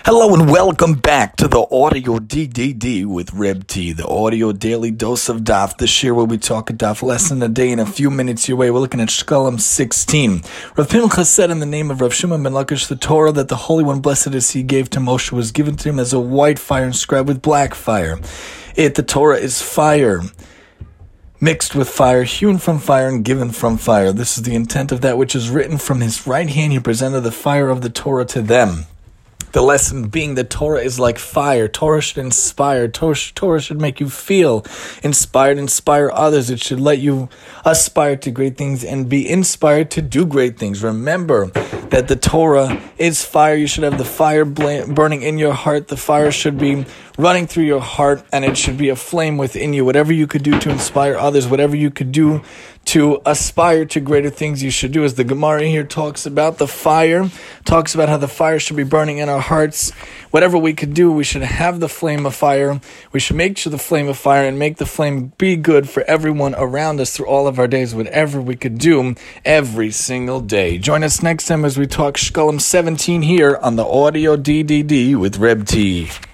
Hello and welcome back to the Audio DDD with Reb T, the audio daily dose of Daf. This year we'll be talking Daf lesson a day in a few minutes your way. We're looking at Shkalim 16. Rav Pinchas said in the name of Rav Shimon ben Lakish, the Torah that the Holy One, blessed is He, gave to Moshe was given to him as a white fire inscribed with black fire. The Torah is fire, mixed with fire, hewn from fire, and given from fire. This is the intent of that which is written from His right hand. He presented the fire of the Torah to them. The lesson being that Torah is like fire. Torah should inspire. Torah should make you feel inspired, inspire others. It should let you aspire to great things and be inspired to do great things. Remember that the Torah is fire. You should have the fire burning in your heart. The fire should be running through your heart, and it should be a flame within you. Whatever you could do to inspire others, whatever you could do to aspire to greater things, you should do. As the Gemara here talks about the fire, talks about how the fire should be burning in our hearts. Whatever we could do, we should have the flame of fire. We should make sure the flame of fire and make the flame be good for everyone around us through all of our days, whatever we could do every single day. Join us next time as we talk Shkalim 17 here on the Audio DDD with Reb T.